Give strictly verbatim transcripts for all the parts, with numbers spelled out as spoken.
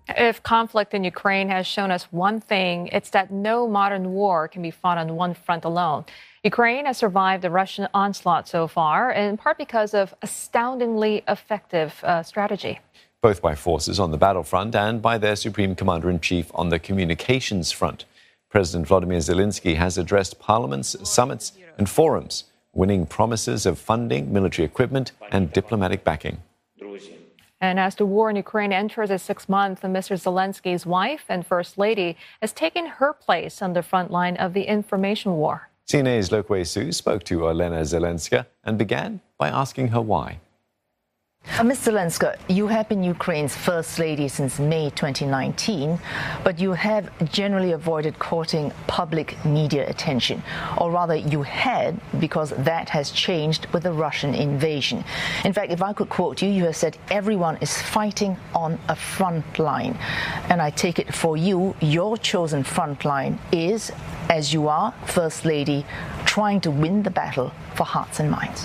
If conflict in Ukraine has shown us one thing, it's that no modern war can be fought on one front alone. Ukraine has survived the Russian onslaught so far, in part because of astoundingly effective uh, strategy. Both by forces on the battlefront and by their Supreme Commander-in-Chief on the communications front. President Volodymyr Zelensky has addressed parliaments, summits and forums, winning promises of funding, military equipment and diplomatic backing. And as the war in Ukraine enters its sixth month, Mister Zelensky's wife and First Lady has taken her place on the front line of the information war. C N A's Lokwe Su spoke to Olena Zelenska and began by asking her why. Uh, Miz Zelenska, you have been Ukraine's First Lady since May twenty nineteen, but you have generally avoided courting public media attention. Or rather, you had, because that has changed with the Russian invasion. In fact, if I could quote you, you have said everyone is fighting on a front line. And I take it for you, your chosen front line is, as you are, First Lady, trying to win the battle for hearts and minds.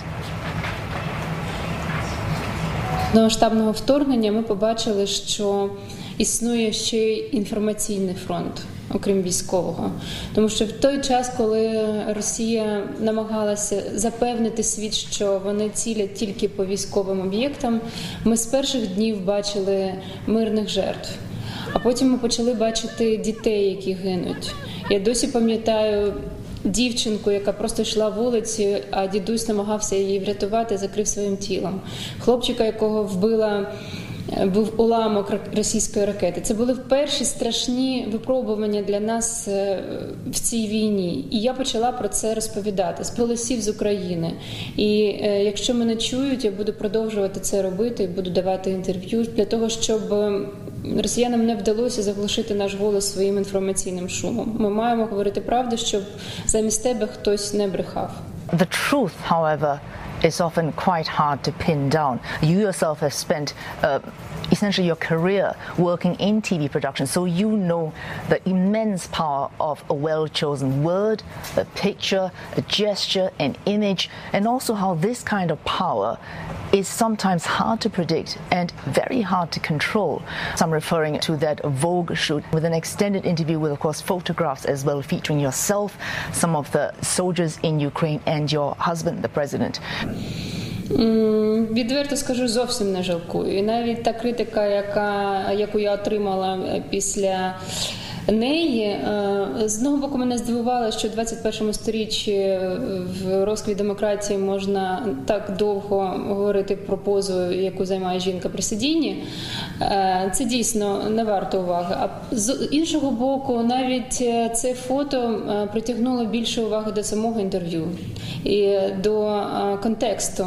До масштабного вторгнення ми побачили, що існує ще й інформаційний фронт, окрім військового. Тому що в той час, коли Росія намагалася запевнити світ, що вони цілять тільки по військовим об'єктам, ми з перших днів бачили мирних жертв. А потім ми почали бачити дітей, які гинуть. Я досі пам'ятаю дівчинку, яка просто йшла вулиці, а дідусь намагався її врятувати, закрив своїм тілом. Хлопчика, якого вбила, був уламок російської ракети. Це були перші страшні випробування для нас в цій війні. І я почала про це розповідати з голосів з України. І якщо мене чують, я буду продовжувати це робити, буду давати інтерв'ю для того, щоб росіянам не вдалося заглушити наш голос своїм інформаційним шумом. Ми маємо говорити правду, щоб замість тебе хтось не брехав. The truth, however, is often quite hard to pin down. You yourself have spent uh, essentially your career working in T V production, so you know the immense power of a well-chosen word, a picture, a gesture, an image, and also how this kind of power is sometimes hard to predict and very hard to control. So I'm referring to that Vogue shoot with an extended interview with, of course, photographs as well, featuring yourself, some of the soldiers in Ukraine, and your husband, the president. Відверто скажу, зовсім не жалкую. І навіть та критика, яка, яку я отримала після неї, з одного боку мене здивувало, що в двадцять першому сторіччі в розквіт демократії можна так довго говорити про позу, яку займає жінка при сидінні. Це дійсно не варто уваги. А з іншого боку, навіть це фото притягнуло більше уваги до самого інтерв'ю і до контексту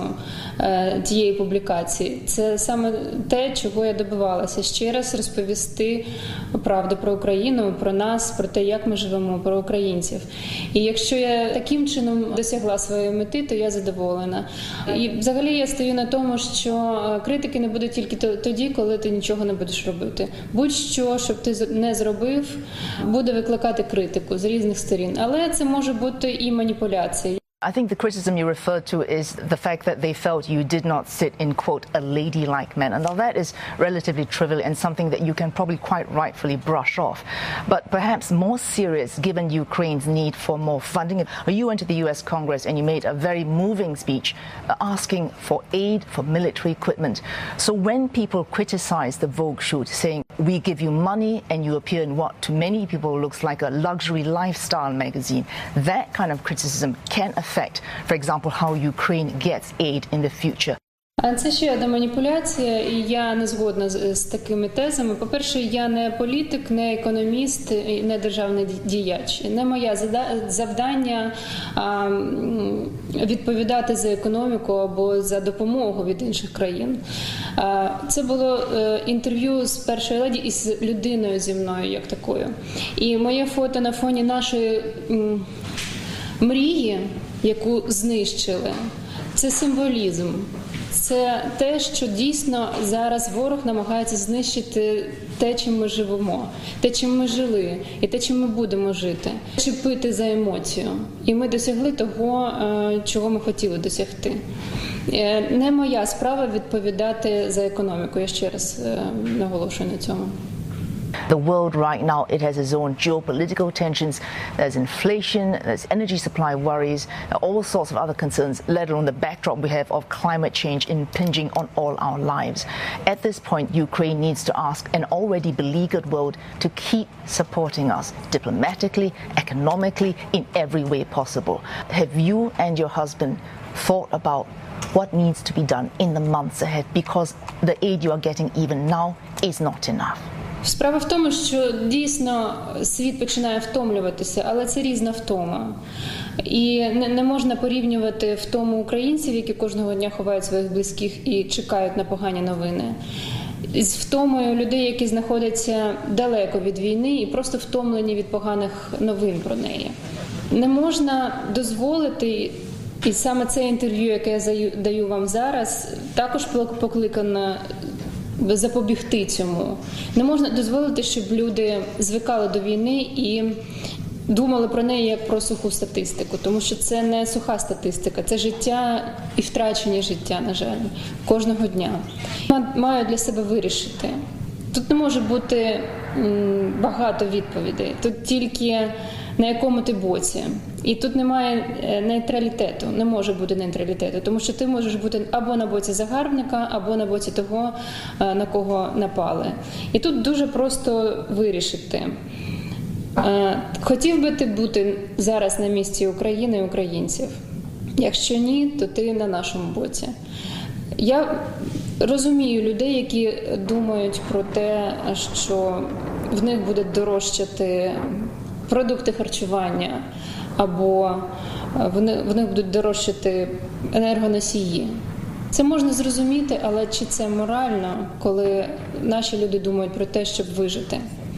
тієї публікації. Це саме те, чого я добивалася. Ще раз розповісти правду про Україну, про нас, про те, як ми живемо, про українців. І якщо я таким чином досягла своєї мети, то я задоволена. І взагалі я стою на тому, що критики не буде тільки тоді, коли ти нічого не будеш робити. Будь-що, щоб ти не зробив, буде викликати критику з різних сторін. Але це може бути і маніпуляція. I think the criticism you referred to is the fact that they felt you did not sit in, quote, a ladylike manner. Now, that is relatively trivial and something that you can probably quite rightfully brush off. But perhaps more serious, given Ukraine's need for more funding. You went to the U S Congress and you made a very moving speech asking for aid for military equipment. So when people criticize the Vogue shoot, saying, we give you money and you appear in what to many people looks like a luxury lifestyle magazine, that kind of criticism can affect affect, for example, how Ukraine gets aid in the future. Це ще одна маніпуляція, і я не згодна з, з такими тезами. По-перше, я не політик, не економіст, не державний діяч. Не моє завдання а, відповідати за економіку або за допомогу від інших країн. А, це було е, інтерв'ю з першою леді і з людиною зі мною, як такою. І моє фото на фоні нашої м, мрії, яку знищили, це символізм. Це те, що дійсно зараз ворог намагається знищити те, чим ми живемо, те, чим ми жили, і те, чим ми будемо жити. Чіпити за емоцію. І ми досягли того, чого ми хотіли досягти. Не моя справа відповідати за економіку, я ще раз наголошую на цьому. The world right now, it has its own geopolitical tensions, there's inflation, there's energy supply worries, all sorts of other concerns, let alone the backdrop we have of climate change impinging on all our lives. At this point, Ukraine needs to ask an already beleaguered world to keep supporting us diplomatically, economically, in every way possible. Have you and your husband thought about what needs to be done in the months ahead, because the aid you are getting even now is not enough? Справа в тому, що дійсно світ починає втомлюватися, але це різна втома. І не, не можна порівнювати втому українців, які кожного дня ховають своїх близьких і чекають на погані новини, з втомою людей, які знаходяться далеко від війни і просто втомлені від поганих новин про неї. Не можна дозволити, і саме це інтерв'ю, яке я даю вам зараз, також покликано запобігти цьому. Не можна дозволити, щоб люди звикали до війни і думали про неї як про суху статистику, тому що це не суха статистика, це життя і втрачені життя, на жаль, кожного дня. Маю для себе вирішити. Тут не може бути багато відповідей, тут тільки на якому ти боці. І тут немає нейтралітету, не може бути нейтралітету, тому що ти можеш бути або на боці загарбника, або на боці того, на кого напали. І тут дуже просто вирішити. Хотів би ти бути зараз на місці України і українців? Якщо ні, то ти на нашому боці. Я розумію людей, які думають про те, що в них буде дорожчати продукти харчування, або вони, вони будуть дорожчати енергоносії. Це можна зрозуміти, але чи це морально, коли наші люди думають про те, щоб вижити?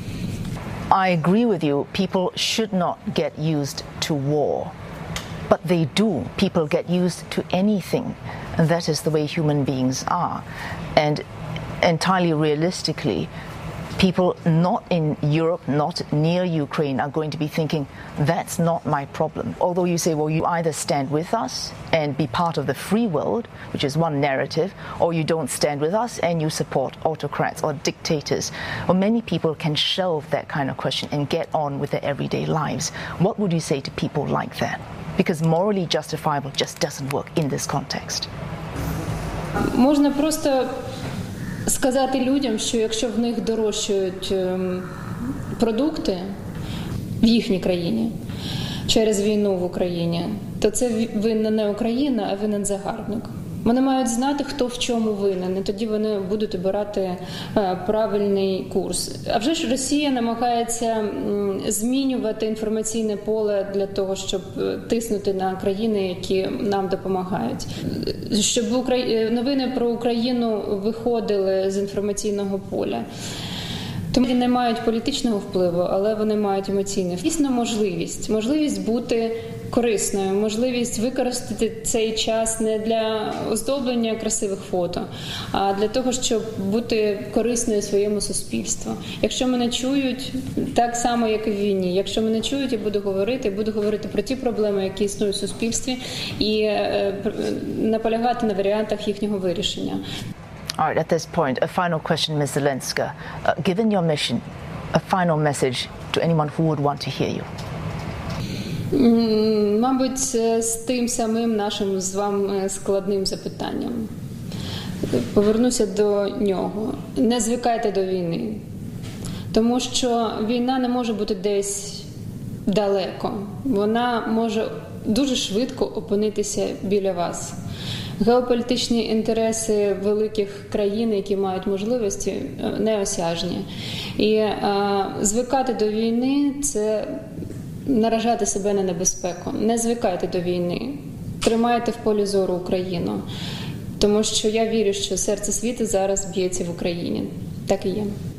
I agree with you. People should not get used to war. But they do. People get used to anything. And that is the way human beings are. And entirely realistically, people not in Europe, not near Ukraine, are going to be thinking, that's not my problem. Although you say, well, you either stand with us and be part of the free world, which is one narrative, or you don't stand with us and you support autocrats or dictators. Well, many people can shelve that kind of question and get on with their everyday lives. What would you say to people like that? Because morally justifiable just doesn't work in this context. Можна просто сказати людям, що якщо в них дорожчають продукти в їхній країні через війну в Україні, то це винна не Україна, а винен загарбник. Вони мають знати, хто в чому винен, і тоді вони будуть обирати правильний курс. А вже ж Росія намагається змінювати інформаційне поле для того, щоб тиснути на країни, які нам допомагають. Щоб новини про Україну виходили з інформаційного поля. Тому вони не мають політичного впливу, але вони мають емоційний. Дійсно можливість, можливість бути корисною, можливість використати цей час не для оздоблення красивих фото, а для того, щоб бути корисною своєму суспільству. Якщо мене чують, так само, як і в війні, якщо мене чують, я буду говорити, буду говорити про ті проблеми, які існують в суспільстві, і е, наполягати на варіантах їхнього вирішення. All right, at this point, a final question, Miz Zelenska. Uh, given your mission, a final message to anyone who would want to hear you. Мабуть, з тим самим нашим з вами складним запитанням. Повернуся до нього. Не звикайте до війни. Тому що війна не може бути десь далеко. Вона може дуже швидко опинитися біля вас. Геополітичні інтереси великих країн, які мають можливості, неосяжні. І а, звикати до війни – це наражати себе на небезпеку. Не звикайте до війни. Тримайте в полі зору Україну. Тому що я вірю, що серце світу зараз б'ється в Україні. Так і є.